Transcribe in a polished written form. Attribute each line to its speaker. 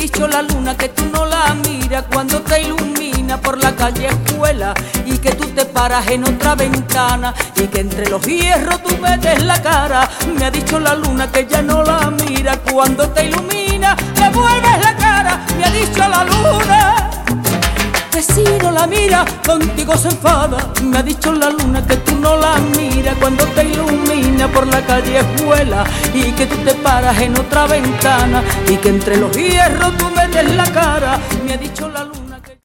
Speaker 1: dicho la luna que tú no la miras cuando te ilumina por la calle escuela, y que tú te paras en otra ventana y que entre los hierros tú metes la cara. Me ha dicho la luna que ya no la mira cuando te ilumina, le vuelves la cara. Me ha dicho la luna que si no la mira contigo se enfada. Me ha dicho la luna que tú no la miras cuando te ilumina por la calle escuela, y que tú te paras en otra ventana y que entre los hierros tú metes la cara. Me ha dicho la luna